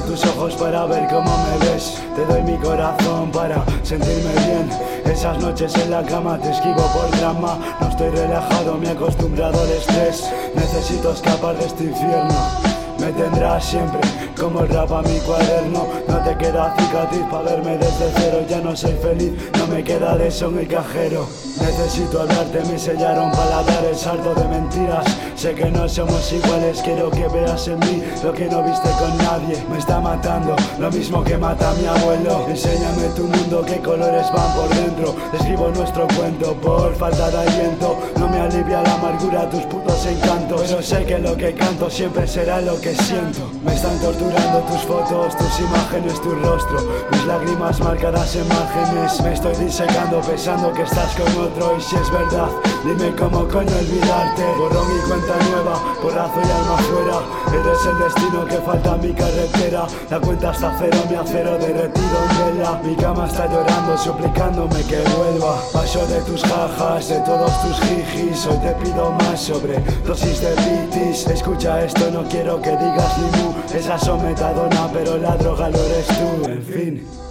tus ojos para ver cómo me ves. Te doy mi corazón para sentirme bien. Esas noches en la cama te esquivo por drama. No estoy relajado, me he acostumbrado al estrés. Necesito escapar de este infierno. Me tendrás siempre como el rap a mi cuaderno. No te queda cicatriz para verme desde cero. Ya no soy feliz, no me queda de eso en el cajero. Necesito hablarte, me sellaron paladares, salto de mentiras. Sé que no somos iguales, quiero que veas en mí lo que no viste con nadie. Me está matando, lo mismo que mata a mi abuelo. Enséñame tu mundo, qué colores van por dentro. Escribo nuestro cuento por falta de aliento. No me alivia la amargura tus putos encantos, pero sé que lo que canto siempre será lo que siento. Me están torturando tus fotos, tus imágenes, tu rostro. Mis lágrimas marcadas en márgenes. Me estoy disecando pensando que estás con otro. Y si es verdad, dime cómo coño olvidarte. Borrón y cuenta nueva, porrazo y alma afuera. Eres el destino que falta en mi carretera. La cuenta hasta cero, mi acero derretido en vela. Mi cama está llorando, suplicándome que vuelva. Paso de tus jajas, de todos tus jijis. Hoy te pido más sobre dosis de pitis. Escucha esto, no quiero que digas ni mu. Esa son metadona, pero la droga lo eres tú. En fin.